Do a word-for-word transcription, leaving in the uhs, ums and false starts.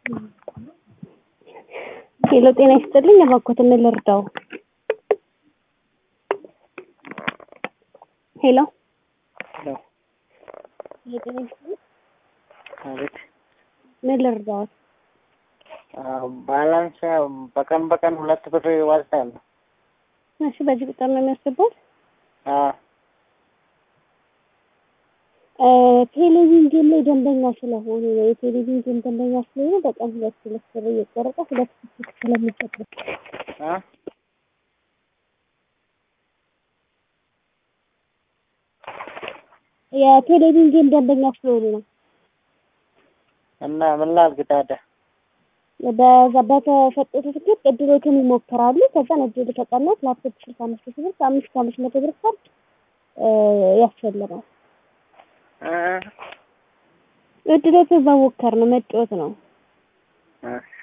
ሄሎ ጤና ይስጥልኝ እባክዎትን ልርዳው? ሄሎ ሄሎ ጤና ይስጥልኝ አቤት ምን ልርዳው? ባላንስ በቀን በቀን ሁለት ብር ይወጣል። እሺ በዚህ ቁጥር ነው የሚያስገባው? አዎ ቴሌቪዥን ላይ ደንበኛ ስለሆኑ ነው። የቴሌቪዥን ደንበኛ ስለሆኑ በቀን ሁለት ሁለት ብር እየቆረጠ ሁለት ብር ስለሚሰጥ አ የቴሌቪዥን ደንበኛ ስለሆኑ ነው። እና ምን ላድርግ ታዲያ? በዛ በተሰጠው ትኬት እድሎችን ይሞክራሉ። ከዛ እድሉ ተቀናሽ ላፕቶፕ ስልሳ አምስት ሺህ ብር ከአምስት ሺህ አምስት መቶ ብር ካርድ ያስፈልጋል። አ እድሎችን መሞከር ነው መጫወት ነው። እሺ